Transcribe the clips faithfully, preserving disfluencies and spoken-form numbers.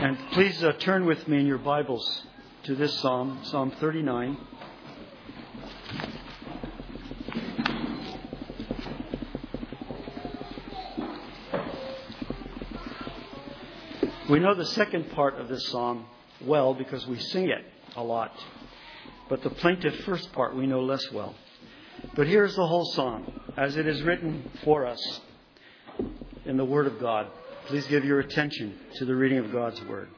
And please uh, turn with me in your Bibles to this psalm, Psalm thirty-nine. We know the second part of this psalm well because we sing it a lot. But the plaintive first part we know less well. But here's the whole psalm as it is written for us in the Word of God. Please give your attention to the reading of God's Word.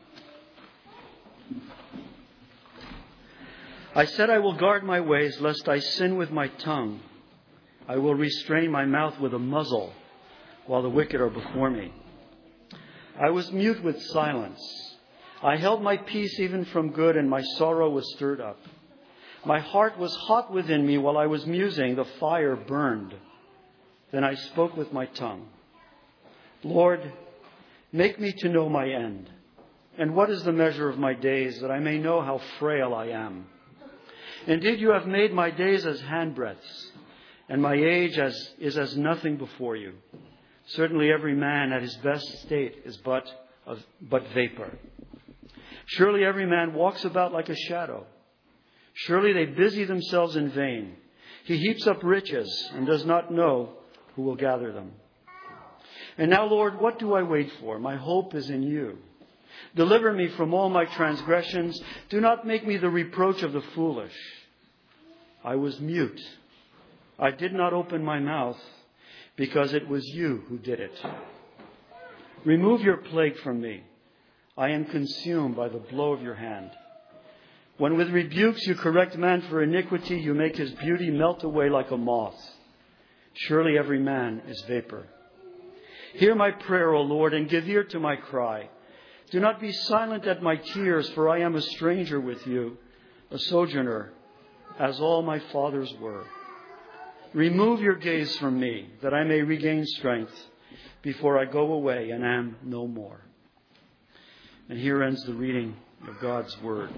I said I will guard my ways lest I sin with my tongue. I will restrain my mouth with a muzzle while the wicked are before me. I was mute with silence. I held my peace even from good, and my sorrow was stirred up. My heart was hot within me while I was musing. The fire burned. Then I spoke with my tongue. Lord, make me to know my end. And what is the measure of my days, that I may know how frail I am? Indeed, you have made my days as handbreadths, and my age as is as nothing before you. Certainly every man at his best state is but, of, but vapor. Surely every man walks about like a shadow. Surely they busy themselves in vain. He heaps up riches and does not know who will gather them. And now, Lord, what do I wait for? My hope is in you. Deliver me from all my transgressions. Do not make me the reproach of the foolish. I was mute. I did not open my mouth because it was you who did it. Remove your plague from me. I am consumed by the blow of your hand. When with rebukes you correct man for iniquity, you make his beauty melt away like a moth. Surely every man is vapor. Hear my prayer, O Lord, and give ear to my cry. Do not be silent at my tears, for I am a stranger with you, a sojourner, as all my fathers were. Remove your gaze from me, that I may regain strength before I go away and am no more. And here ends the reading of God's Word.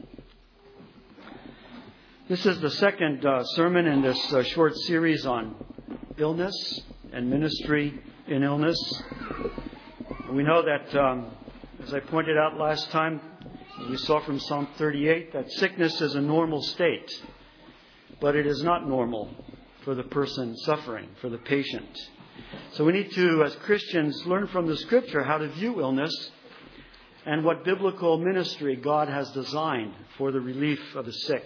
This is the second uh, sermon in this uh, short series on illness and ministry in illness. We know that, um, as I pointed out last time, as we saw from Psalm thirty-eight, that sickness is a normal state, but it is not normal for the person suffering, for the patient. So we need to, as Christians, learn from the Scripture how to view illness and what biblical ministry God has designed for the relief of the sick.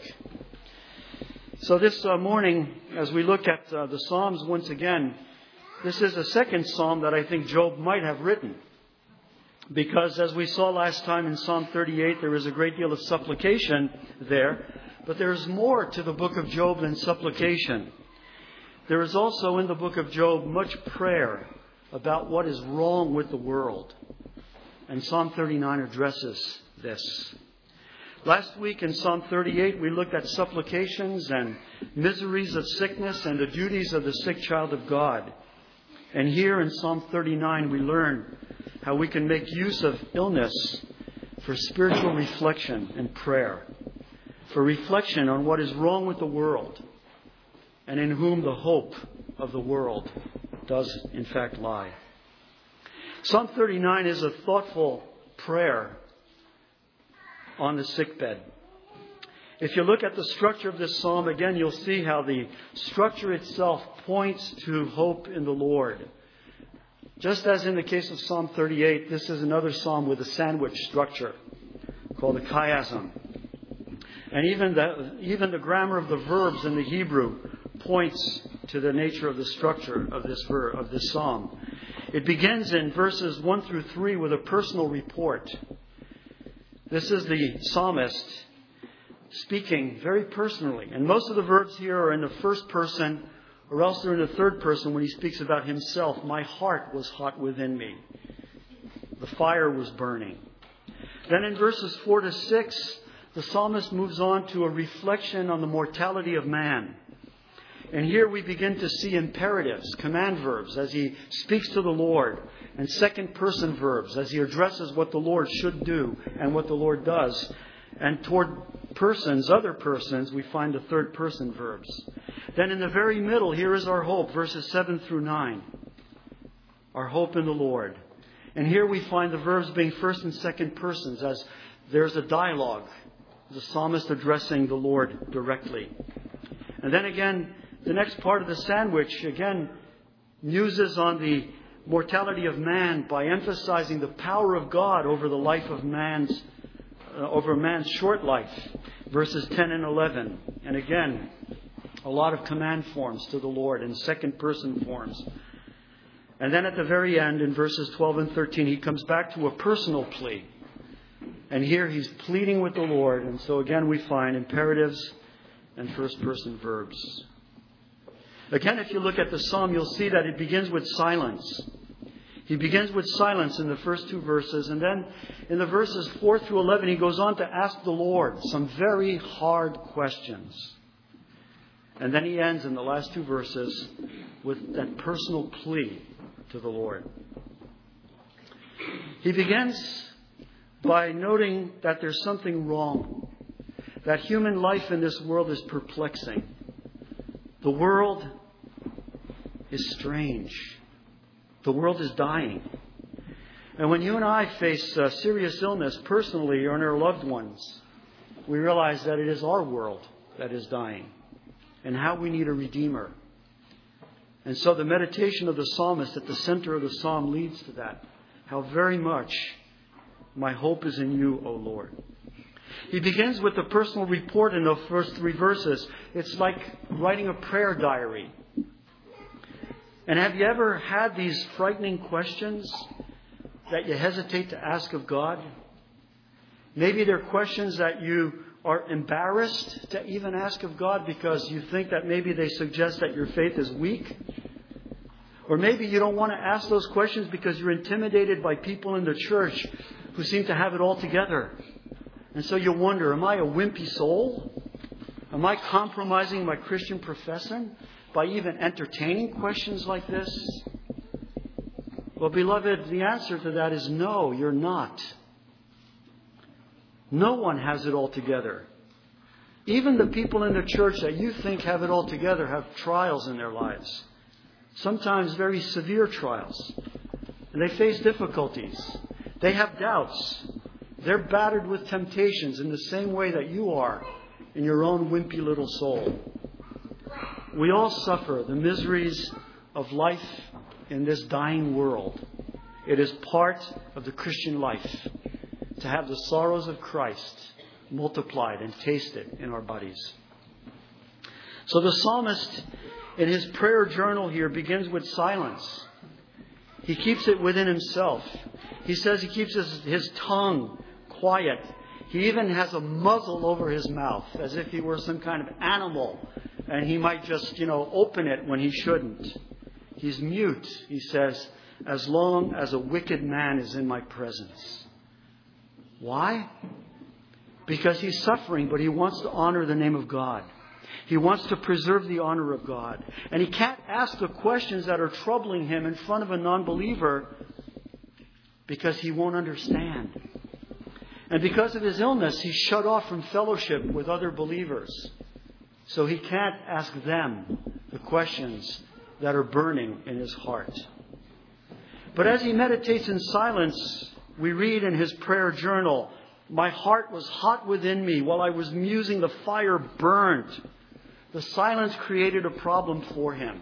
So this uh, morning, as we look at uh, the Psalms once again, this is a second psalm that I think Job might have written. Because as we saw last time in Psalm thirty-eight, there is a great deal of supplication there. But there is more to the book of Job than supplication. There is also in the book of Job much prayer about what is wrong with the world. And Psalm thirty-nine addresses this. Last week in Psalm thirty-eight, we looked at supplications and miseries of sickness and the duties of the sick child of God. And here in Psalm thirty-nine, we learn how we can make use of illness for spiritual reflection and prayer, for reflection on what is wrong with the world and in whom the hope of the world does in fact lie. Psalm thirty-nine is a thoughtful prayer on the sickbed. If you look at the structure of this psalm, again, you'll see how the structure itself points to hope in the Lord. Just as in the case of Psalm thirty-eight, this is another psalm with a sandwich structure called a chiasm. And even the, even the grammar of the verbs in the Hebrew points to the nature of the structure of this ver, of this psalm. It begins in verses one through three with a personal report. This is the psalmist speaking very personally. And most of the verbs here are in the first person, or else they're in the third person when he speaks about himself. My heart was hot within me. The fire was burning. Then in verses four to six, the psalmist moves on to a reflection on the mortality of man. And here we begin to see imperatives, command verbs, as he speaks to the Lord, and second person verbs as he addresses what the Lord should do and what the Lord does. And toward persons, other persons, we find the third person verbs. Then in the very middle, here is our hope, verses seven through nine. Our hope in the Lord. And here we find the verbs being first and second persons as there's a dialogue. The psalmist addressing the Lord directly. And then again, the next part of the sandwich, again, muses on the mortality of man by emphasizing the power of God over the life of man's, uh, over man's short life. Verses ten and eleven. And again, a lot of command forms to the Lord in second person forms. And then at the very end, in verses twelve and thirteen, he comes back to a personal plea. And here he's pleading with the Lord. And so again we find imperatives and first person verbs. Again, if you look at the psalm, you'll see that it begins with silence. He begins with silence in the first two verses. And then in the verses four through eleven, he goes on to ask the Lord some very hard questions. And then he ends in the last two verses with that personal plea to the Lord. He begins by noting that there's something wrong. That human life in this world is perplexing. The world is strange. The world is dying. And when you and I face uh, serious illness personally or in our loved ones, we realize that it is our world that is dying and how we need a Redeemer. And so the meditation of the psalmist at the center of the psalm leads to that. How very much my hope is in you, O Lord. He begins with the personal report in the first three verses. It's like writing a prayer diary. And have you ever had these frightening questions that you hesitate to ask of God? Maybe they're questions that you are embarrassed to even ask of God because you think that maybe they suggest that your faith is weak. Or maybe you don't want to ask those questions because you're intimidated by people in the church who seem to have it all together. And so you wonder, am I a wimpy soul? Am I compromising my Christian profession by even entertaining questions like this? Well, beloved, the answer to that is no, you're not. No one has it all together. Even the people in the church that you think have it all together have trials in their lives. Sometimes very severe trials. And they face difficulties. They have doubts. They're battered with temptations in the same way that you are in your own wimpy little soul. We all suffer the miseries of life in this dying world. It is part of the Christian life to have the sorrows of Christ multiplied and tasted in our bodies. So the psalmist, in his prayer journal here, begins with silence. He keeps it within himself. He says he keeps his, his tongue quiet. He even has a muzzle over his mouth, as if he were some kind of animal, and he might just, you know, open it when he shouldn't. He's mute, he says, as long as a wicked man is in my presence. Why? Because he's suffering, but he wants to honor the name of God. He wants to preserve the honor of God. And he can't ask the questions that are troubling him in front of a non-believer because he won't understand. And because of his illness, he's shut off from fellowship with other believers. So he can't ask them the questions that are burning in his heart. But as he meditates in silence, we read in his prayer journal, my heart was hot within me while I was musing, the fire burned. The silence created a problem for him.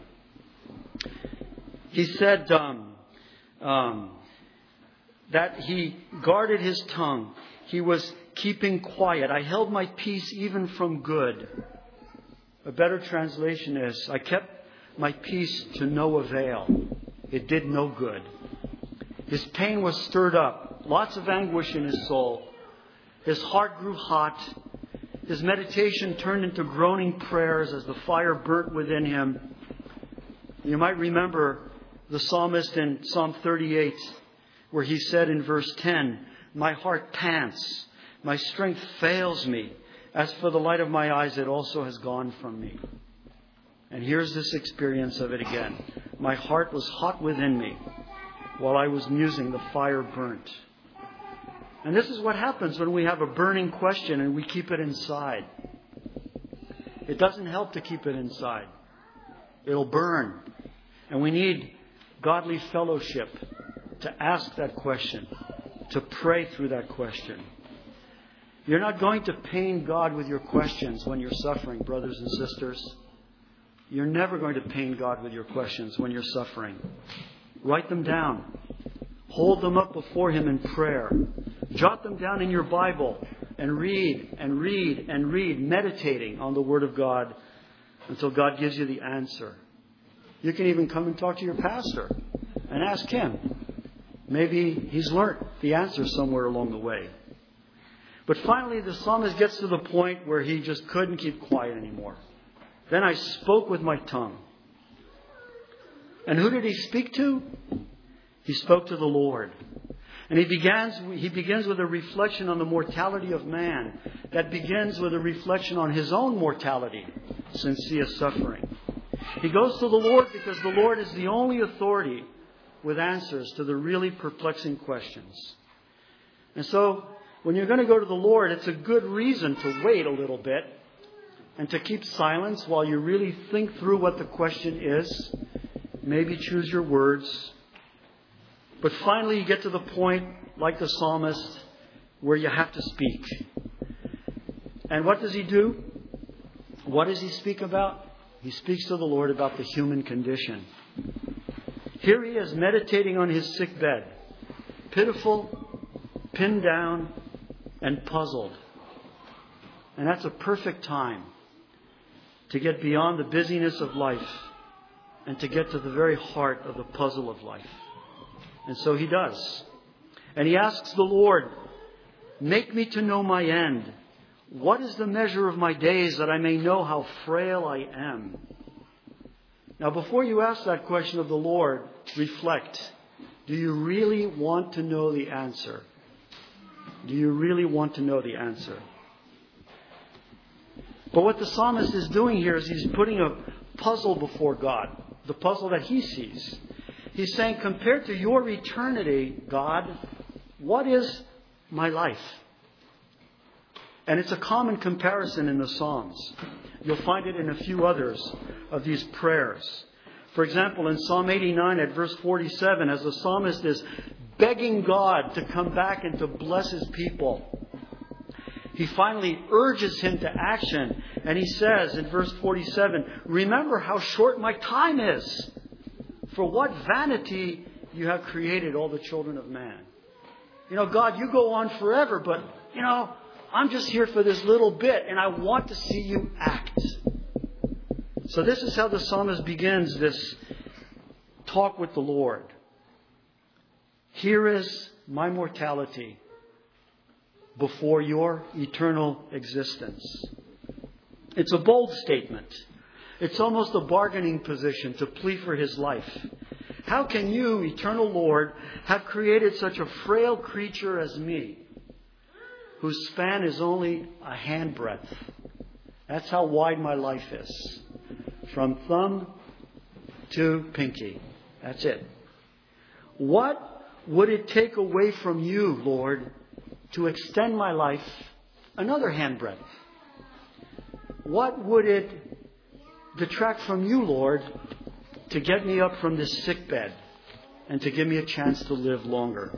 He said um, um, that he guarded his tongue. He was keeping quiet. I held my peace even from good. A better translation is, I kept my peace to no avail. It did no good. His pain was stirred up. Lots of anguish in his soul. His heart grew hot. His meditation turned into groaning prayers as the fire burnt within him. You might remember the psalmist in Psalm thirty-eight, where he said in verse ten, my heart pants, my strength fails me. As for the light of my eyes, it also has gone from me. And here's this experience of it again. My heart was hot within me while I was musing, the fire burnt. And this is what happens when we have a burning question and we keep it inside. It doesn't help to keep it inside. It'll burn. And we need godly fellowship to ask that question, to pray through that question. You're not going to pain God with your questions when you're suffering, brothers and sisters. You're never going to pain God with your questions when you're suffering. Write them down. Hold them up before Him in prayer. Jot them down in your Bible and read and read and read, meditating on the Word of God until God gives you the answer. You can even come and talk to your pastor and ask him. Maybe he's learned the answer somewhere along the way. But finally, the psalmist gets to the point where he just couldn't keep quiet anymore. Then I spoke with my tongue. And who did he speak to? He spoke to the Lord. And he begins, he begins with a reflection on the mortality of man. That begins with a reflection on his own mortality, since he is suffering. He goes to the Lord because the Lord is the only authority with answers to the really perplexing questions. And so, when you're going to go to the Lord, it's a good reason to wait a little bit and to keep silence while you really think through what the question is. Maybe choose your words. But finally you get to the point, like the psalmist, where you have to speak. And what does he do? What does he speak about? He speaks to the Lord about the human condition. Here he is meditating on his sick bed, pitiful, pinned down, and puzzled. And that's a perfect time to get beyond the busyness of life and to get to the very heart of the puzzle of life. And so he does. And he asks the Lord, make me to know my end. What is the measure of my days that I may know how frail I am? Now, before you ask that question of the Lord, reflect. Do you really want to know the answer? Do you really want to know the answer? But what the psalmist is doing here is he's putting a puzzle before God, the puzzle that he sees. He's saying, compared to your eternity, God, what is my life? And it's a common comparison in the Psalms. You'll find it in a few others of these prayers. For example, in Psalm eighty-nine at verse forty-seven, as the psalmist is begging God to come back and to bless His people, he finally urges him to action. And he says in verse forty-seven, remember how short my time is. For what vanity you have created all the children of man. You know, God, you go on forever, but, you know, I'm just here for this little bit, and I want to see you act. So this is how the psalmist begins this talk with the Lord. Here is my mortality before your eternal existence. It's a bold statement. It's almost a bargaining position to plead for his life. How can you, eternal Lord, have created such a frail creature as me, whose span is only a handbreadth? That's how wide my life is. From thumb to pinky. That's it. What would it take away from you, Lord, to extend my life another handbreadth? What would it detract from you, Lord, to get me up from this sick bed and to give me a chance to live longer?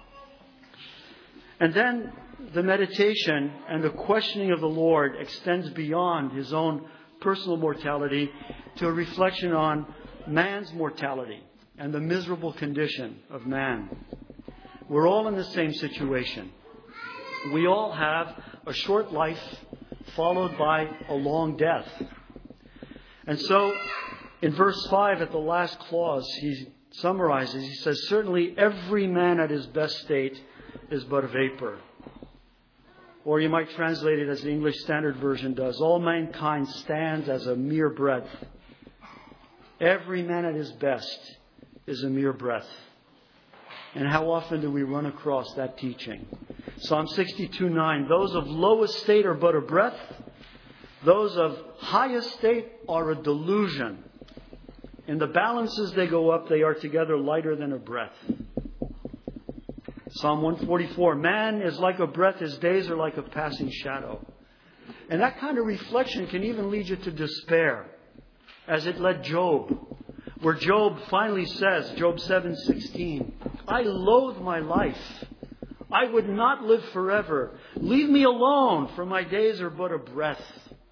And then the meditation and the questioning of the Lord extends beyond his own personal mortality to a reflection on man's mortality and the miserable condition of man. We're all in the same situation. We all have a short life followed by a long death. And so, in verse five, at the last clause, he summarizes, he says, certainly every man at his best state is but a vapor. Or you might translate it as the English Standard Version does, all mankind stands as a mere breath. Every man at his best is a mere breath. And how often do we run across that teaching? Psalm sixty-two nine, those of low estate are but a breath. Those of high estate are a delusion. In the balances they go up, they are together lighter than a breath. Psalm one forty-four, man is like a breath, his days are like a passing shadow. And that kind of reflection can even lead you to despair, as it led Job, where Job finally says, Job seven sixteen, I loathe my life. I would not live forever. Leave me alone, for my days are but a breath.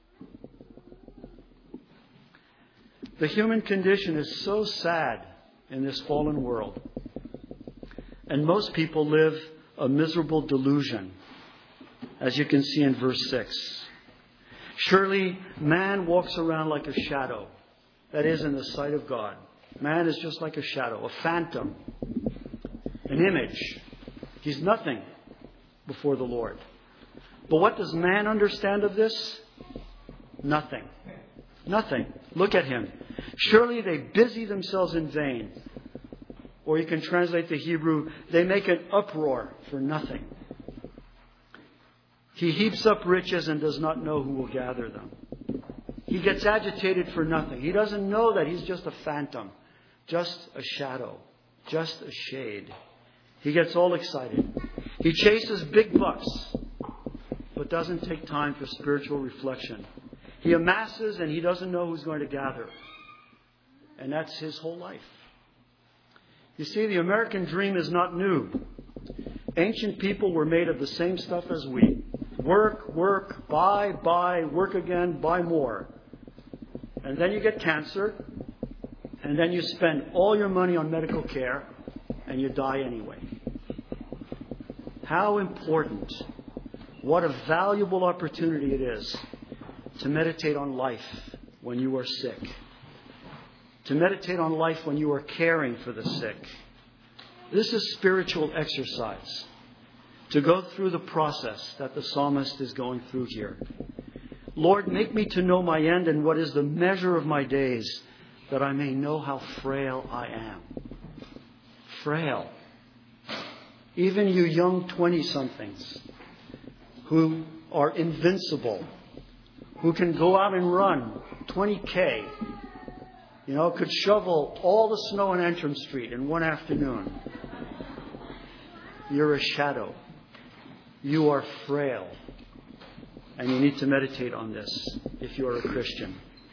The human condition is so sad in this fallen world. And most people live a miserable delusion, as you can see in verse six. Surely man walks around like a shadow. That is, in the sight of God. Man is just like a shadow, a phantom, an image. He's nothing before the Lord. But what does man understand of this? Nothing. Nothing. Look at him. Surely they busy themselves in vain. Or you can translate the Hebrew, they make an uproar for nothing. He heaps up riches and does not know who will gather them. He gets agitated for nothing. He doesn't know that he's just a phantom, just a shadow, just a shade. He gets all excited. He chases big bucks, but doesn't take time for spiritual reflection. He amasses and he doesn't know who's going to gather. And that's his whole life. You see, the American dream is not new. Ancient people were made of the same stuff as we. Work, work, buy, buy, work again, buy more. And then you get cancer. And then you spend all your money on medical care. And you die anyway. How important, what a valuable opportunity it is to meditate on life when you are sick. To meditate on life when you are caring for the sick. This is spiritual exercise. To go through the process that the psalmist is going through here. Lord, make me to know my end and what is the measure of my days, that I may know how frail I am. Frail. Even you young twenty-somethings who are invincible, who can go out and run twenty K, you know, could shovel all the snow on Antrim Street in one afternoon. You're a shadow. You are frail. And you need to meditate on this if you are a Christian.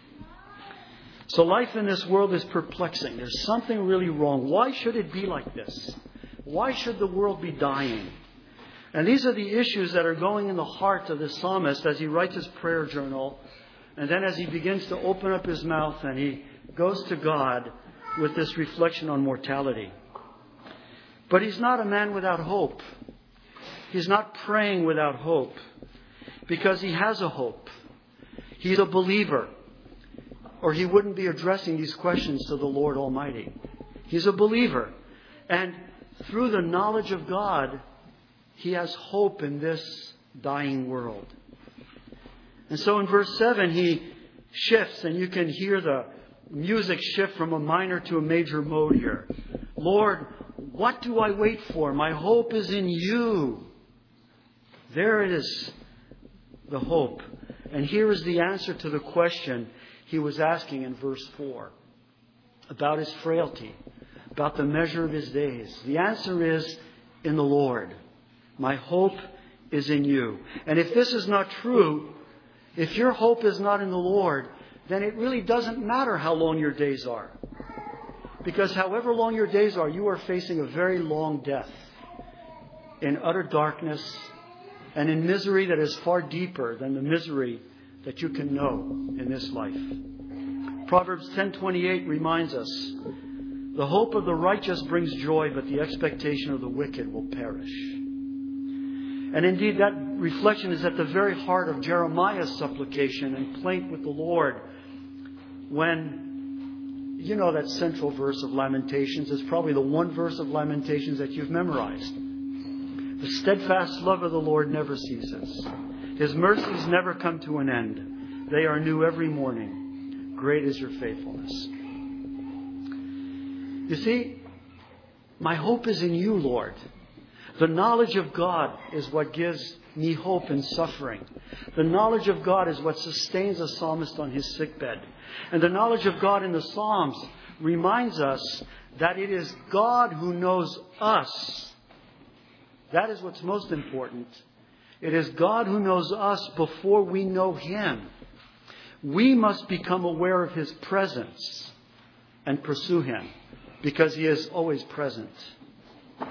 So life in this world is perplexing. There's something really wrong. Why should it be like this? Why should the world be dying? And these are the issues that are going in the heart of the psalmist as he writes his prayer journal. And then as he begins to open up his mouth and he goes to God with this reflection on mortality. But he's not a man without hope. He's not praying without hope. Because he has a hope. He's a believer. Or he wouldn't be addressing these questions to the Lord Almighty. He's a believer. And through the knowledge of God, he has hope in this dying world. And so in verse seven, he shifts, and you can hear the music shift from a minor to a major mode here. Lord, what do I wait for? My hope is in you. There it is, the hope. And here is the answer to the question he was asking in verse four about his frailty, about the measure of his days. The answer is in the Lord. My hope is in you. And if this is not true, if your hope is not in the Lord, then it really doesn't matter how long your days are. Because however long your days are, you are facing a very long death in utter darkness and in misery that is far deeper than the misery that you can know in this life. Proverbs ten twenty-eight reminds us, the hope of the righteous brings joy, but the expectation of the wicked will perish. And indeed, that reflection is at the very heart of Jeremiah's supplication and plaint with the Lord. When, you know that central verse of Lamentations is probably the one verse of Lamentations that you've memorized. The steadfast love of the Lord never ceases. His mercies never come to an end. They are new every morning. Great is your faithfulness. You see, my hope is in you, Lord. The knowledge of God is what gives me hope in suffering. The knowledge of God is what sustains a psalmist on his sickbed. And the knowledge of God in the Psalms reminds us that it is God who knows us. That is what's most important. It is God who knows us before we know Him. We must become aware of His presence and pursue Him because He is always present.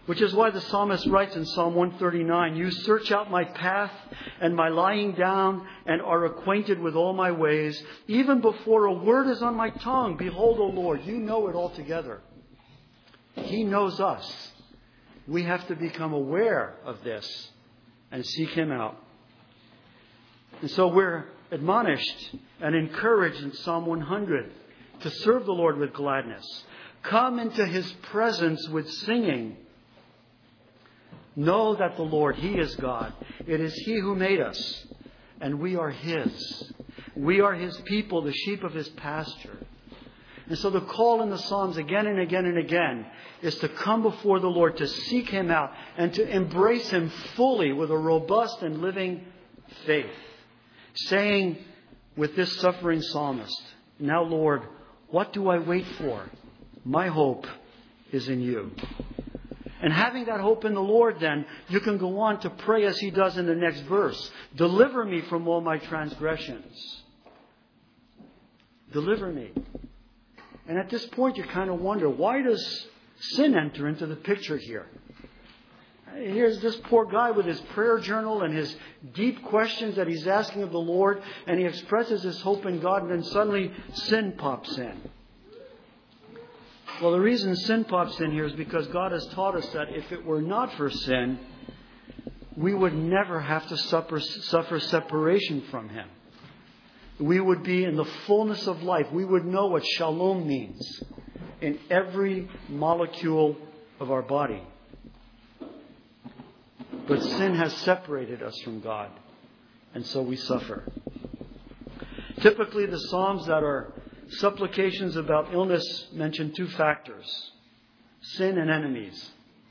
Which is why the psalmist writes in Psalm one thirty-nine, you search out my path and my lying down and are acquainted with all my ways. Even before a word is on my tongue, behold, O Lord, you know it altogether. He knows us. We have to become aware of this and seek Him out. And so we're admonished and encouraged in Psalm one hundred to serve the Lord with gladness. Come into His presence with singing. Know that the Lord, He is God. It is He who made us, and we are His. We are His people, the sheep of His pasture. And so the call in the Psalms again and again and again is to come before the Lord, to seek Him out, and to embrace Him fully with a robust and living faith. Saying with this suffering psalmist, now Lord, what do I wait for? My hope is in You. And having that hope in the Lord, then, you can go on to pray as he does in the next verse. Deliver me from all my transgressions. Deliver me. And at this point, you kind of wonder, why does sin enter into the picture here? Here's this poor guy with his prayer journal and his deep questions that he's asking of the Lord, and he expresses his hope in God, and then suddenly sin pops in. Well, the reason sin pops in here is because God has taught us that if it were not for sin, we would never have to suffer, suffer separation from Him. We would be in the fullness of life. We would know what shalom means in every molecule of our body. But sin has separated us from God, and so we suffer. Typically, the Psalms that are supplications about illness mention two factors: sin and enemies.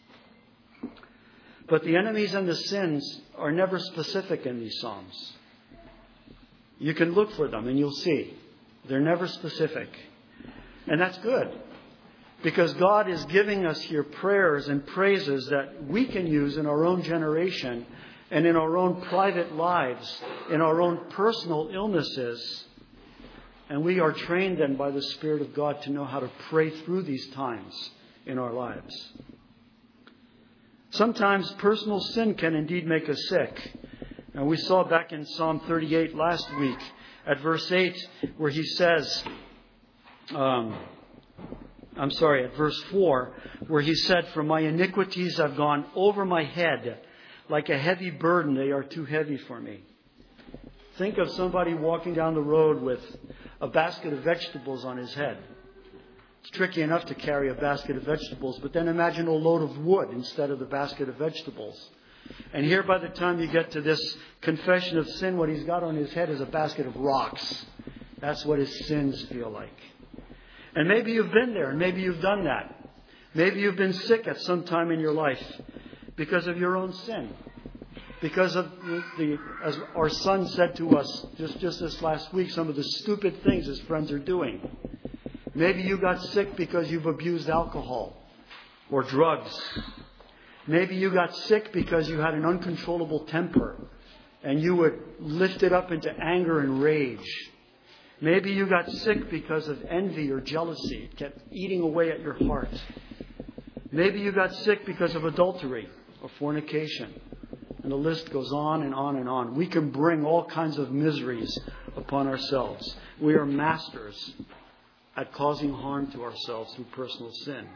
But the enemies and the sins are never specific in these Psalms. You can look for them and you'll see. They're never specific. And that's good, because God is giving us here prayers and praises that we can use in our own generation and in our own private lives, in our own personal illnesses. And we are trained then by the Spirit of God to know how to pray through these times in our lives. Sometimes personal sin can indeed make us sick. And we saw back in Psalm thirty-eight last week at verse eight where he says, um, I'm sorry, at verse four, where he said, for my iniquities have gone over my head. Like a heavy burden, they are too heavy for me. Think of somebody walking down the road with a basket of vegetables on his head. It's tricky enough to carry a basket of vegetables, but then imagine a load of wood instead of the basket of vegetables. And here, by the time you get to this confession of sin, what he's got on his head is a basket of rocks. That's what his sins feel like. And maybe you've been there, and maybe you've done that. Maybe you've been sick at some time in your life because of your own sin. Because of the, as our son said to us just, just this last week, some of the stupid things his friends are doing. Maybe you got sick because you've abused alcohol or drugs. Maybe you got sick because you had an uncontrollable temper and you would lift it up into anger and rage. Maybe you got sick because of envy or jealousy. It kept eating away at your heart. Maybe you got sick because of adultery or fornication. And the list goes on and on and on. We can bring all kinds of miseries upon ourselves. We are masters at causing harm to ourselves through personal sin.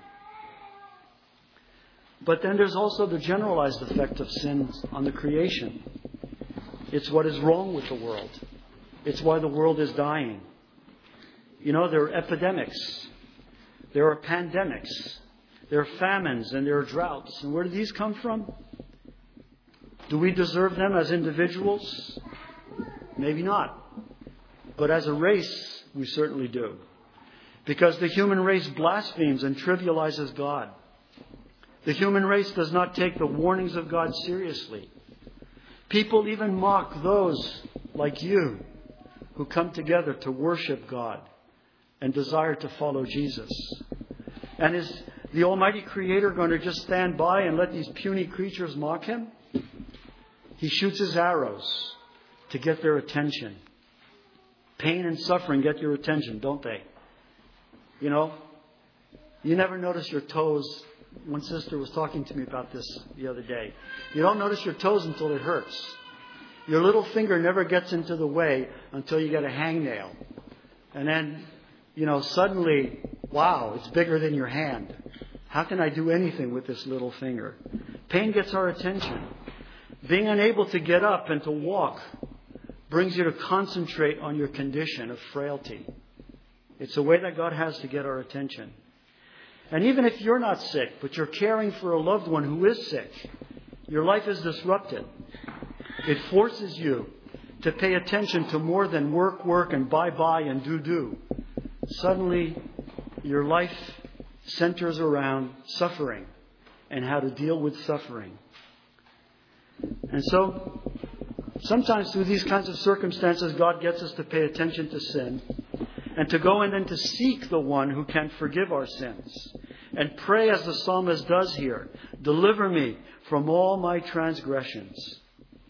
But then there's also the generalized effect of sin on the creation. It's what is wrong with the world. It's why the world is dying. You know, there are epidemics. There are pandemics. There are famines and there are droughts. And where do these come from? Do we deserve them as individuals? Maybe not. But as a race, we certainly do. Because the human race blasphemes and trivializes God. The human race does not take the warnings of God seriously. People even mock those like you who come together to worship God and desire to follow Jesus. And is the Almighty Creator going to just stand by and let these puny creatures mock Him? He shoots His arrows to get their attention. Pain and suffering get your attention, don't they? You know, you never notice your toes one sister was talking to me about this the other day. You don't notice your toes until it hurts. Your little finger never gets into the way until you get a hangnail. And then, you know, suddenly, wow, it's bigger than your hand. How can I do anything with this little finger? Pain gets our attention. Being unable to get up and to walk brings you to concentrate on your condition of frailty. It's a way that God has to get our attention. And even if you're not sick, but you're caring for a loved one who is sick, your life is disrupted. It forces you to pay attention to more than work, work, and bye-bye and do-do. Suddenly, your life centers around suffering and how to deal with suffering. And so, sometimes through these kinds of circumstances, God gets us to pay attention to sin and to go in and to seek the one who can forgive our sins. And pray as the psalmist does here, deliver me from all my transgressions.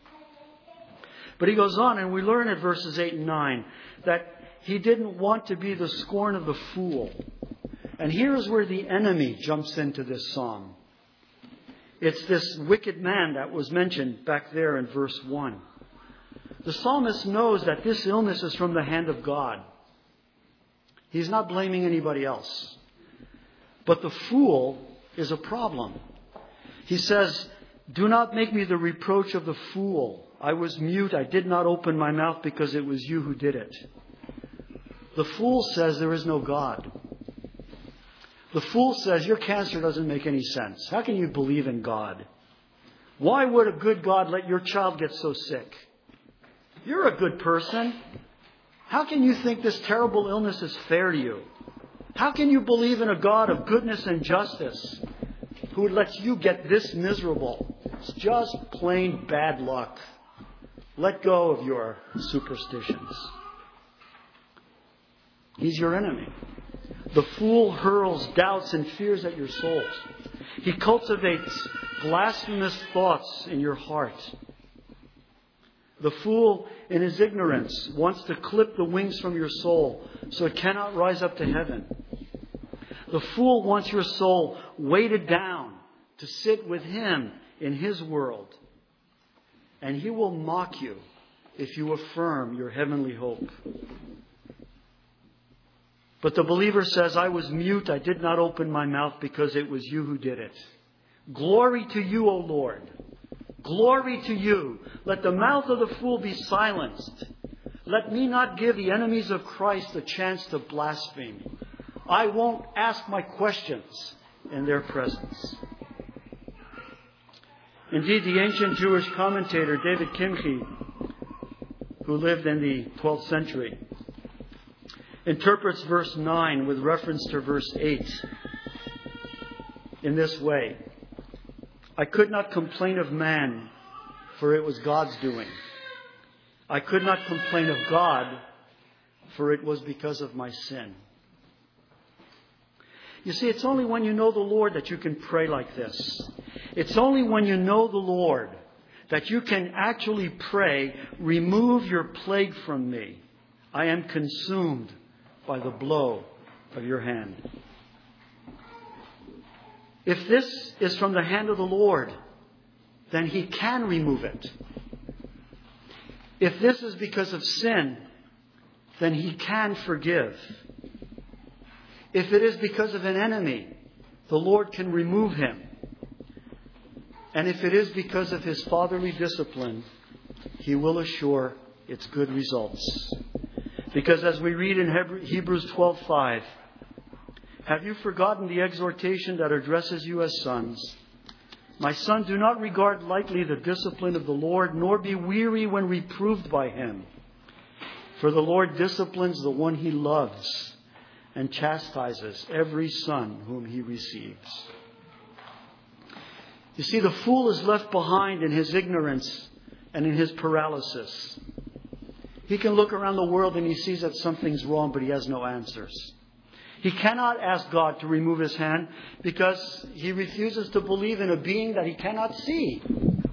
But he goes on, and we learn at verses eight and nine that he didn't want to be the scorn of the fool. And here's where the enemy jumps into this psalm. It's this wicked man that was mentioned back there in verse one. The psalmist knows that this illness is from the hand of God. He's not blaming anybody else. But the fool is a problem. He says, do not make me the reproach of the fool. I was mute. I did not open my mouth because it was you who did it. The fool says there is no God. The fool says your cancer doesn't make any sense. How can you believe in God? Why would a good God let your child get so sick? You're a good person. How can you think this terrible illness is fair to you? How can you believe in a God of goodness and justice who would let you get this miserable? It's just plain bad luck. Let go of your superstitions. He's your enemy. The fool hurls doubts and fears at your souls. He cultivates blasphemous thoughts in your heart. The fool, in his ignorance, wants to clip the wings from your soul so it cannot rise up to heaven. The fool wants your soul weighted down to sit with him in his world. And he will mock you if you affirm your heavenly hope. But the believer says, I was mute, I did not open my mouth because it was you who did it. Glory to you, O Lord. Glory to you. Let the mouth of the fool be silenced. Let me not give the enemies of Christ a chance to blaspheme. I won't ask my questions in their presence. Indeed, the ancient Jewish commentator David Kimchi, who lived in the twelfth century, interprets verse nine with reference to verse eight in this way. I could not complain of man, for it was God's doing. I could not complain of God, for it was because of my sin. You see, it's only when you know the Lord that you can pray like this. It's only when you know the Lord that you can actually pray, remove your plague from me. I am consumed by the blow of your hand. If this is from the hand of the Lord, then He can remove it. If this is because of sin, then He can forgive. If it is because of an enemy, the Lord can remove him. And if it is because of His fatherly discipline, He will assure its good results. Because as we read in Hebrews twelve five, have you forgotten the exhortation that addresses you as sons? My son, do not regard lightly the discipline of the Lord, nor be weary when reproved by Him. For the Lord disciplines the one He loves and chastises every son whom He receives. You see, the fool is left behind in his ignorance and in his paralysis. He can look around the world and he sees that something's wrong, but he has no answers. He cannot ask God to remove His hand because he refuses to believe in a being that he cannot see.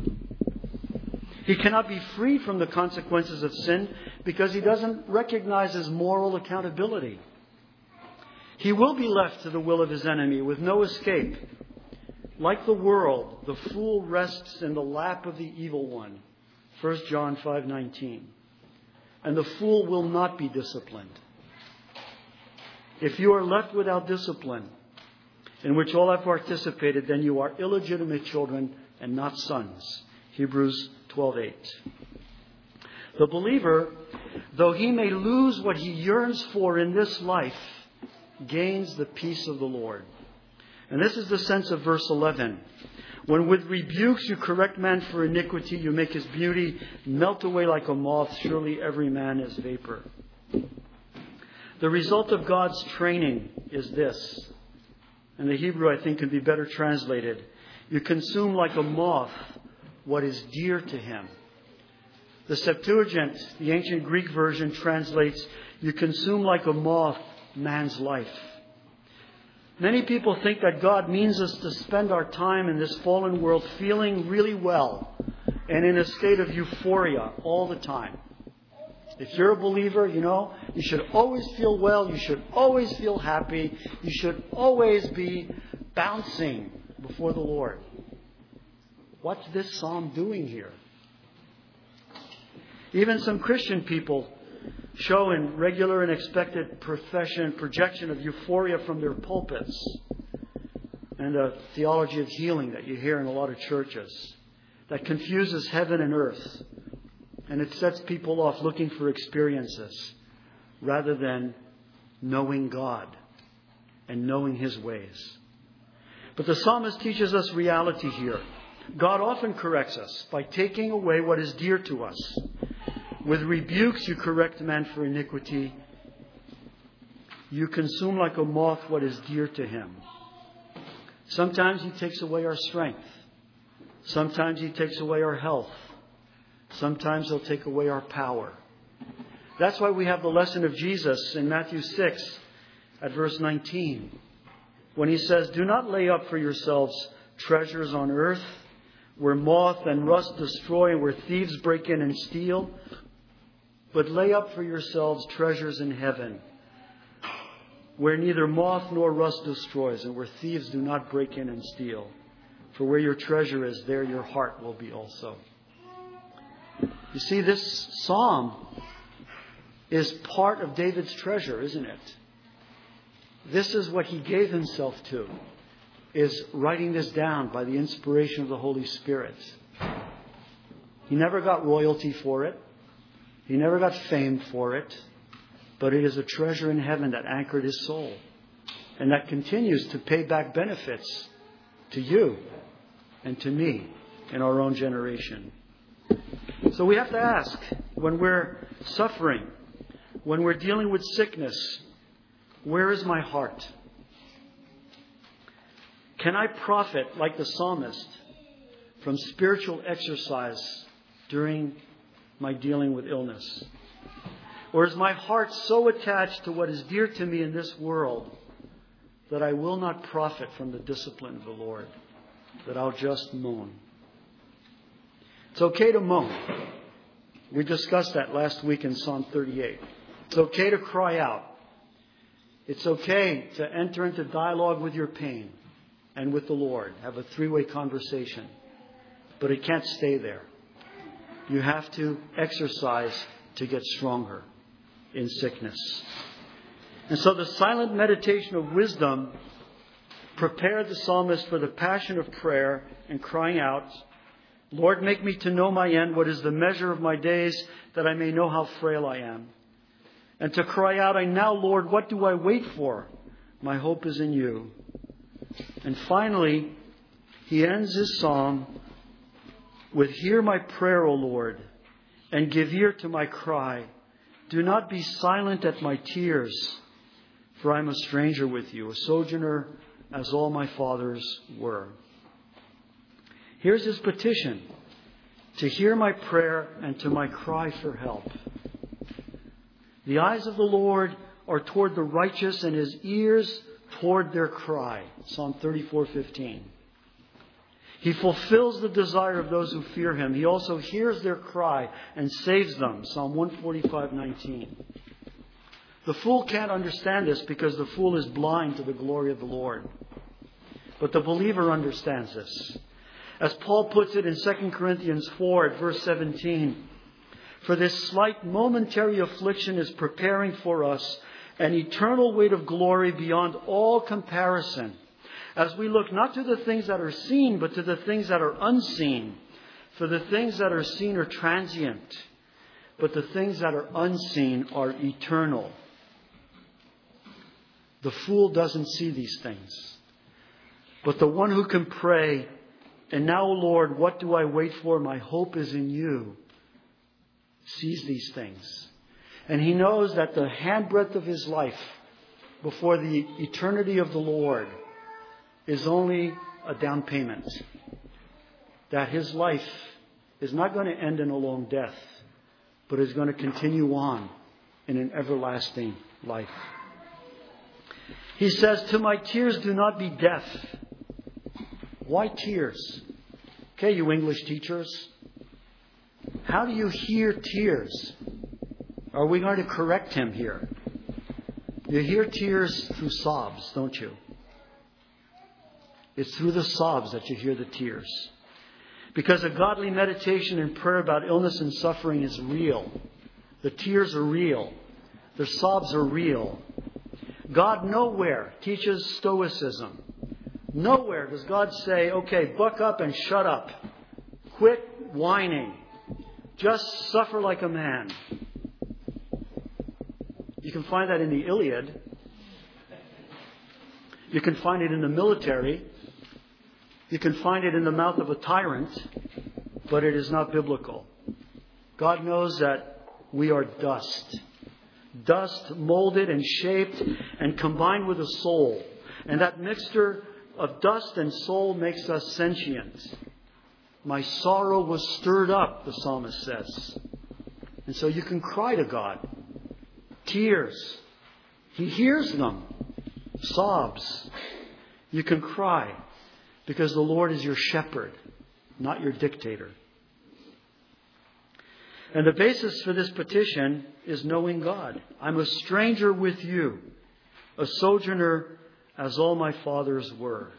He cannot be free from the consequences of sin because he doesn't recognize his moral accountability. He will be left to the will of his enemy with no escape Like the world, the fool rests in the lap of the evil one. First John five nineteen. And the fool will not be disciplined. If you are left without discipline, in which all have participated, then you are illegitimate children and not sons. Hebrews twelve eight. The believer, though he may lose what he yearns for in this life, gains the peace of the Lord. And this is the sense of verse eleven. When with rebukes you correct man for iniquity, you make his beauty melt away like a moth. Surely every man is vapor. The result of God's training is this. And the Hebrew, I think, can be better translated. You consume like a moth what is dear to him. The Septuagint, the ancient Greek version, translates, you consume like a moth man's life. Many people think that God means us to spend our time in this fallen world feeling really well and in a state of euphoria all the time. If you're a believer, you know, you should always feel well. You should always feel happy. You should always be bouncing before the Lord. What's this psalm doing here? Even some Christian people show in regular and expected profession, projection of euphoria from their pulpits and a theology of healing that you hear in a lot of churches that confuses heaven and earth. And it sets people off looking for experiences rather than knowing God and knowing His ways. But the psalmist teaches us reality here. God often corrects us by taking away what is dear to us. With rebukes you correct man for iniquity. You consume like a moth what is dear to him. Sometimes He takes away our strength. Sometimes He takes away our health. Sometimes He'll take away our power. That's why we have the lesson of Jesus in Matthew six at verse nineteen. When He says, do not lay up for yourselves treasures on earth where moth and rust destroy and where thieves break in and steal. But lay up for yourselves treasures in heaven where neither moth nor rust destroys and where thieves do not break in and steal. For where your treasure is, there your heart will be also. You see, this psalm is part of David's treasure, isn't it? This is what he gave himself to, is writing this down by the inspiration of the Holy Spirit. He never got royalty for it. He never got fame for it. But it is a treasure in heaven that anchored his soul. And that continues to pay back benefits to you and to me in our own generation. So we have to ask, when we're suffering, when we're dealing with sickness, where is my heart? Can I profit, like the psalmist, from spiritual exercise during my dealing with illness? Or is my heart so attached to what is dear to me in this world that I will not profit from the discipline of the Lord, that I'll just moan? It's okay to moan. We discussed that last week in Psalm thirty-eight. It's okay to cry out. It's okay to enter into dialogue with your pain and with the Lord. Have a three-way conversation. But it can't stay there. You have to exercise to get stronger in sickness. And so the silent meditation of wisdom prepared the psalmist for the passion of prayer and crying out, Lord, make me to know my end, what is the measure of my days, that I may know how frail I am. And to cry out, I now, Lord, what do I wait for? My hope is in you. And finally, he ends his psalm with, hear my prayer, O Lord, and give ear to my cry. Do not be silent at my tears, for I am a stranger with you, a sojourner as all my fathers were. Here's his petition, to hear my prayer and to my cry for help. The eyes of the Lord are toward the righteous and His ears toward their cry. Psalm thirty-four fifteen. He fulfills the desire of those who fear Him. He also hears their cry and saves them. Psalm one forty-five nineteen. The fool can't understand this because the fool is blind to the glory of the Lord. But the believer understands this. As Paul puts it in Second Corinthians four at verse seventeen, for this slight momentary affliction is preparing for us an eternal weight of glory beyond all comparison, as we look not to the things that are seen, but to the things that are unseen. For the things that are seen are transient, but the things that are unseen are eternal. The fool doesn't see these things. But the one who can pray, and now, O Lord, what do I wait for? My hope is in you, sees these things. And he knows that the handbreadth of his life before the eternity of the Lord is only a down payment. That his life is not going to end in a long death, but is going to continue on in an everlasting life. He says, to my tears do not be deaf. Why tears? Okay, you English teachers. How do you hear tears? Are we going to correct him here? You hear tears through sobs, don't you? It's through the sobs that you hear the tears. Because a godly meditation and prayer about illness and suffering is real. The tears are real. The sobs are real. God nowhere teaches stoicism. Nowhere does God say, okay, buck up and shut up. Quit whining. Just suffer like a man. You can find that in the Iliad. You can find it in the military. You can find it in the mouth of a tyrant, but it is not biblical. God knows that we are dust. Dust molded and shaped and combined with a soul. And that mixture of dust and soul makes us sentient. My sorrow was stirred up, the psalmist says. And so you can cry to God. Tears. He hears them. Sobs. You can cry. Because the Lord is your shepherd, not your dictator. And the basis for this petition is knowing God. I'm a stranger with you, a sojourner as all my fathers were.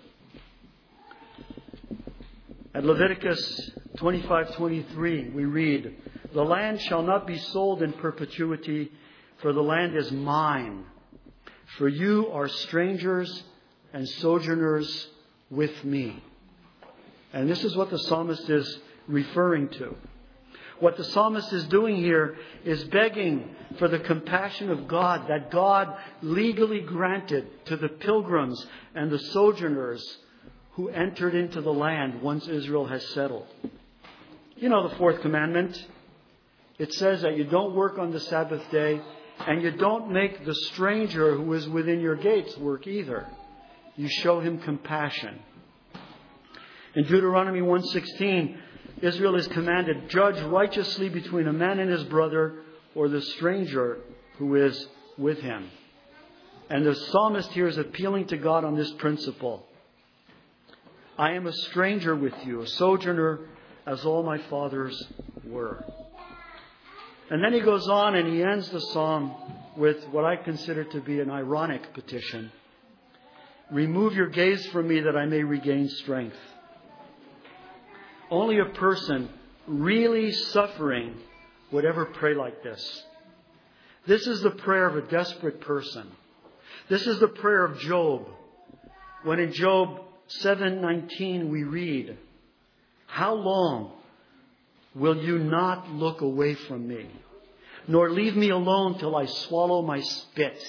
At Leviticus twenty-five twenty-three, we read, the land shall not be sold in perpetuity, for the land is mine. For you are strangers and sojourners with me. And this is what the psalmist is referring to. What the psalmist is doing here is begging for the compassion of God that God legally granted to the pilgrims and the sojourners who entered into the land once Israel has settled. You know the fourth commandment. It says that you don't work on the Sabbath day and you don't make the stranger who is within your gates work either. You show him compassion. In Deuteronomy one sixteen, Israel is commanded, judge righteously between a man and his brother or the stranger who is with him. And the psalmist here is appealing to God on this principle. I am a stranger with you, a sojourner as all my fathers were. And then he goes on and he ends the psalm with what I consider to be an ironic petition. Remove your gaze from me that I may regain strength. Only a person really suffering would ever pray like this. This is the prayer of a desperate person. This is the prayer of Job. When in Job seven nineteen we read, how long will you not look away from me, nor leave me alone till I swallow my spit?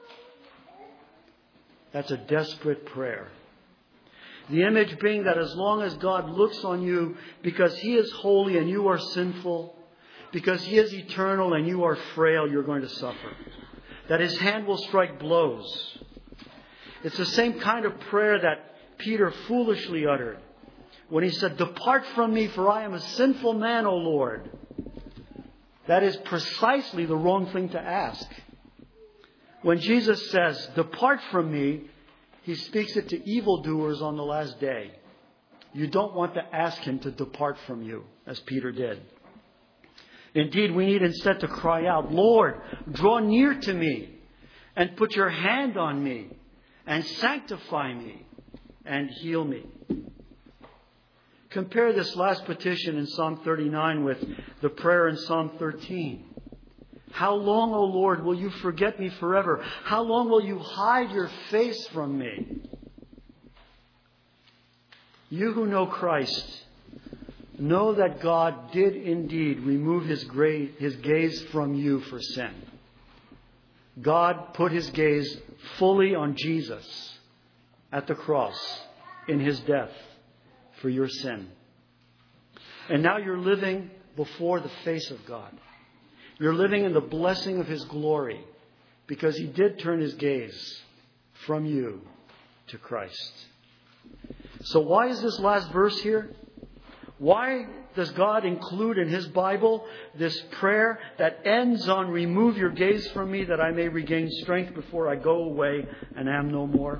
That's a desperate prayer. The image being that as long as God looks on you because He is holy and you are sinful, because He is eternal and you are frail, you're going to suffer. That His hand will strike blows. It's the same kind of prayer that Peter foolishly uttered when he said, depart from me, for I am a sinful man, O Lord. That is precisely the wrong thing to ask. When Jesus says, depart from me, He speaks it to evildoers on the last day. You don't want to ask Him to depart from you, as Peter did. Indeed, we need instead to cry out, Lord, draw near to me and put your hand on me and sanctify me. and heal me. Compare this last petition in Psalm thirty-nine with the prayer in Psalm thirteen. How long, O Lord, will you forget me forever? How long will you hide your face from me? You who know Christ, know that God did indeed remove his, gra- his gaze from you for sin. God put his gaze fully on Jesus at the cross in his death for your sin. And now you're living before the face of God. You're living in the blessing of his glory because he did turn his gaze from you to Christ. So why is this last verse here? Why does God include in his Bible this prayer that ends on remove your gaze from me that I may regain strength before I go away and am no more?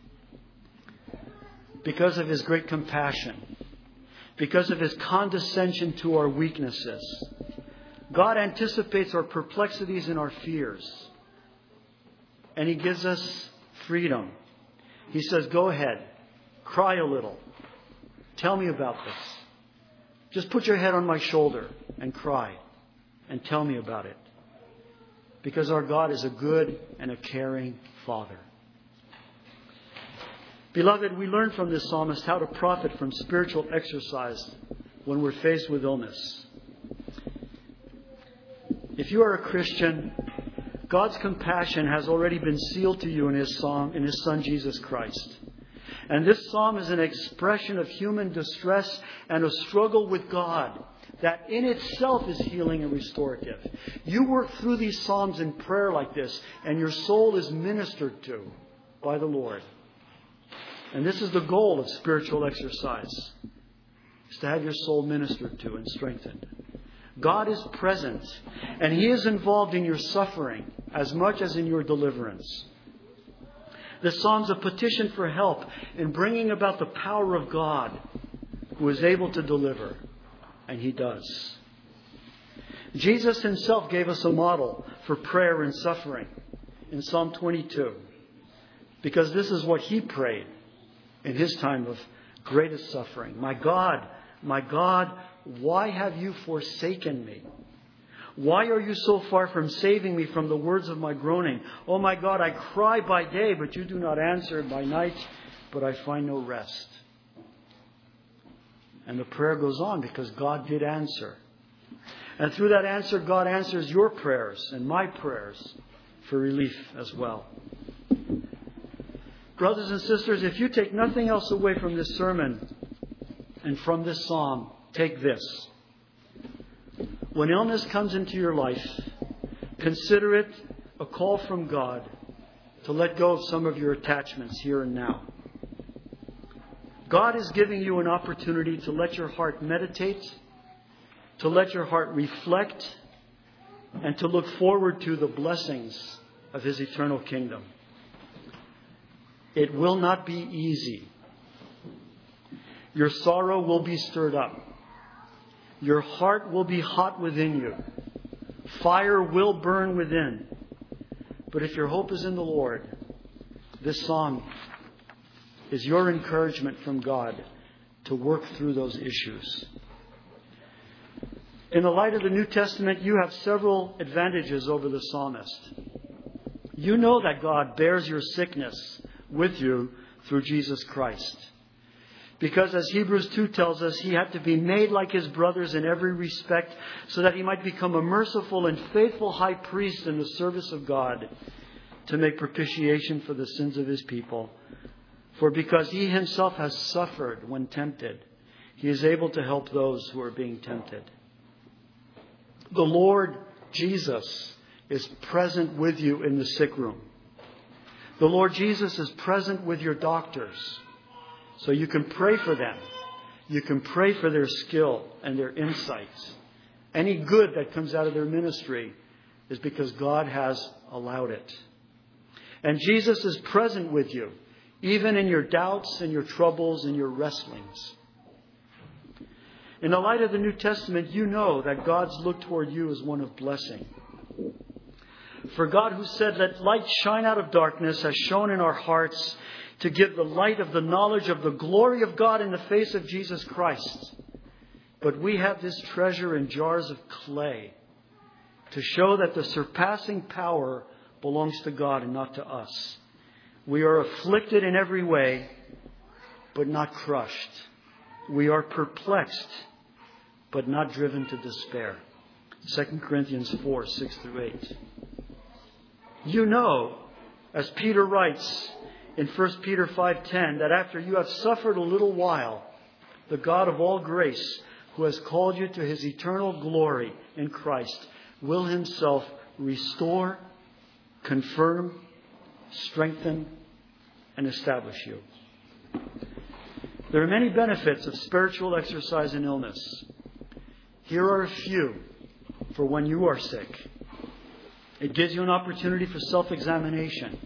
Because of his great compassion. Because of his condescension to our weaknesses. God anticipates our perplexities and our fears. And he gives us freedom. He says, go ahead. Cry a little. Tell me about this. Just put your head on my shoulder and cry. And tell me about it. Because our God is a good and a caring Father. Beloved, we learn from this psalmist how to profit from spiritual exercise when we're faced with illness. If you are a Christian, God's compassion has already been sealed to you in his psalm, in his Son Jesus Christ. And this psalm is an expression of human distress and a struggle with God that in itself is healing and restorative. You work through these psalms in prayer like this, and your soul is ministered to by the Lord. And this is the goal of spiritual exercise, is to have your soul ministered to and strengthened. God is present, and he is involved in your suffering as much as in your deliverance. The Psalm's a petition for help in bringing about the power of God who is able to deliver, and he does. Jesus himself gave us a model for prayer and suffering in Psalm twenty-two, because this is what he prayed in his time of greatest suffering. My God, my God, why have you forsaken me? Why are you so far from saving me from the words of my groaning? Oh my God, I cry by day, but you do not answer. By night, but I find no rest. And the prayer goes on because God did answer. And through that answer, God answers your prayers and my prayers for relief as well. Brothers and sisters, if you take nothing else away from this sermon and from this psalm, take this. When illness comes into your life, consider it a call from God to let go of some of your attachments here and now. God is giving you an opportunity to let your heart meditate, to let your heart reflect, and to look forward to the blessings of his eternal kingdom. It will not be easy. Your sorrow will be stirred up. Your heart will be hot within you. Fire will burn within. But if your hope is in the Lord, this psalm is your encouragement from God to work through those issues. In the light of the New Testament, you have several advantages over the psalmist. You know that God bears your sickness with you through Jesus Christ. Because as Hebrews two tells us, he had to be made like his brothers in every respect so that he might become a merciful and faithful high priest in the service of God to make propitiation for the sins of his people. For because he himself has suffered when tempted, he is able to help those who are being tempted. The Lord Jesus is present with you in the sick room. The Lord Jesus is present with your doctors. So you can pray for them. You can pray for their skill and their insights. Any good that comes out of their ministry is because God has allowed it. And Jesus is present with you, even in your doubts and your troubles and your wrestlings. In the light of the New Testament, you know that God's look toward you is one of blessing. For God, who said, "Let light shine out of darkness," has shone in our hearts to give the light of the knowledge of the glory of God in the face of Jesus Christ. But we have this treasure in jars of clay to show that the surpassing power belongs to God and not to us. We are afflicted in every way, but not crushed. We are perplexed, but not driven to despair. Second Corinthians four, six through eight. You know, as Peter writes in First Peter five ten, that after you have suffered a little while, the God of all grace, who has called you to His eternal glory in Christ, will Himself restore, confirm, strengthen, and establish you. There are many benefits of spiritual exercise in illness. Here are a few for when you are sick. It gives you an opportunity for self-examination,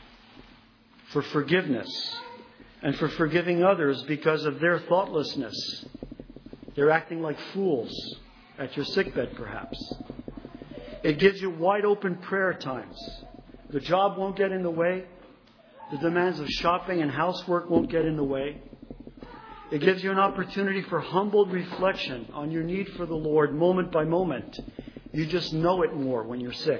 for forgiveness, and for forgiving others because of their thoughtlessness. They're acting like fools at your sickbed, perhaps. It gives you wide open prayer times. The job won't get in the way. The demands of shopping and housework won't get in the way. It gives you an opportunity for humbled reflection on your need for the Lord moment by moment. You just know it more when you're sick.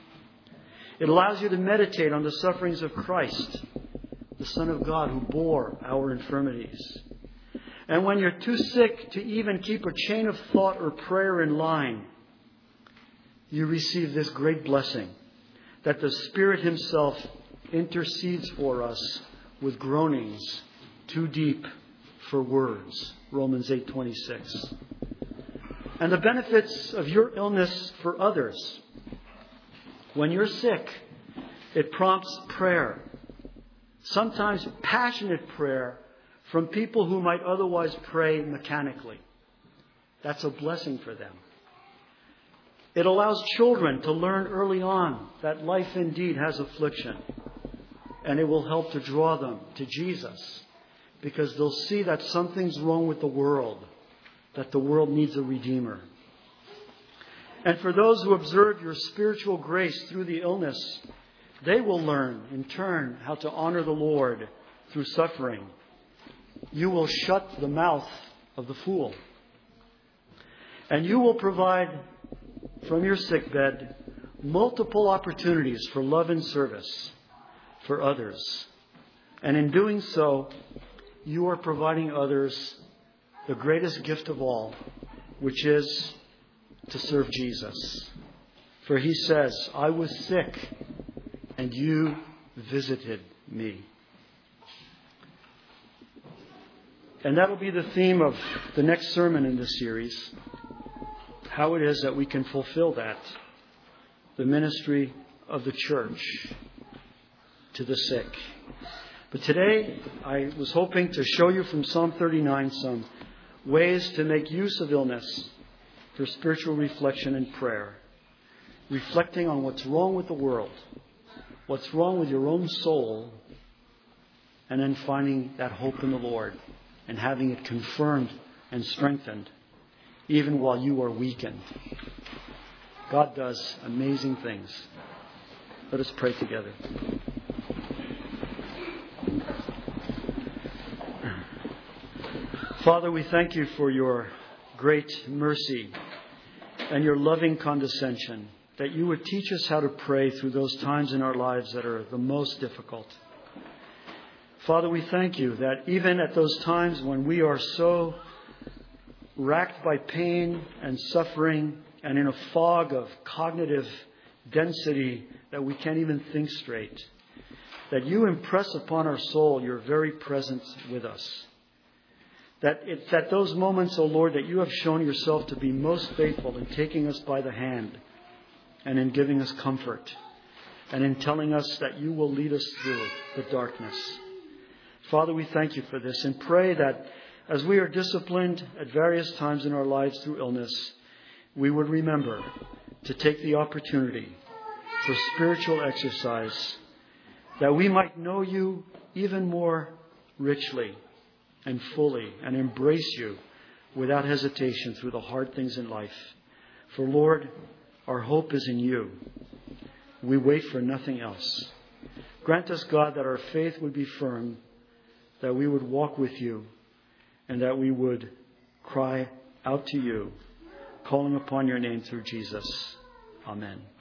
It allows you to meditate on the sufferings of Christ, the Son of God who bore our infirmities. And when you're too sick to even keep a chain of thought or prayer in line, you receive this great blessing that the Spirit Himself intercedes for us with groanings too deep for words. Romans eight twenty-six. And the benefits of your illness for others. When you're sick, it prompts prayer. Sometimes passionate prayer from people who might otherwise pray mechanically. That's a blessing for them. It allows children to learn early on that life indeed has affliction. And it will help to draw them to Jesus, because they'll see that something's wrong with the world, that the world needs a Redeemer. And for those who observe your spiritual grace through the illness, they will learn in turn how to honor the Lord through suffering. You will shut the mouth of the fool. And you will provide from your sickbed multiple opportunities for love and service for others. And in doing so, you are providing others the greatest gift of all, which is to serve Jesus. For He says, I was sick and you visited me. And that'll be the theme of the next sermon in this series. How it is that we can fulfill that. The ministry of the church to the sick. But today, I was hoping to show you from Psalm thirty-nine some ways to make use of illness for spiritual reflection and prayer. Reflecting on what's wrong with the world, what's wrong with your own soul, and then finding that hope in the Lord and having it confirmed and strengthened even while you are weakened. God does amazing things. Let us pray together. Father, we thank you for your great mercy and your loving condescension, that you would teach us how to pray through those times in our lives that are the most difficult. Father, we thank you that even at those times when we are so racked by pain and suffering and in a fog of cognitive density that we can't even think straight, that you impress upon our soul your very presence with us. That it's at those moments, O Lord, that you have shown yourself to be most faithful in taking us by the hand and in giving us comfort and in telling us that you will lead us through the darkness. Father, we thank you for this and pray that as we are disciplined at various times in our lives through illness, we would remember to take the opportunity for spiritual exercise, that we might know you even more richly and fully and embrace you without hesitation through the hard things in life. For Lord, our hope is in you. We wait for nothing else. Grant us, God, that our faith would be firm, that we would walk with you, and that we would cry out to you, calling upon your name through Jesus. Amen.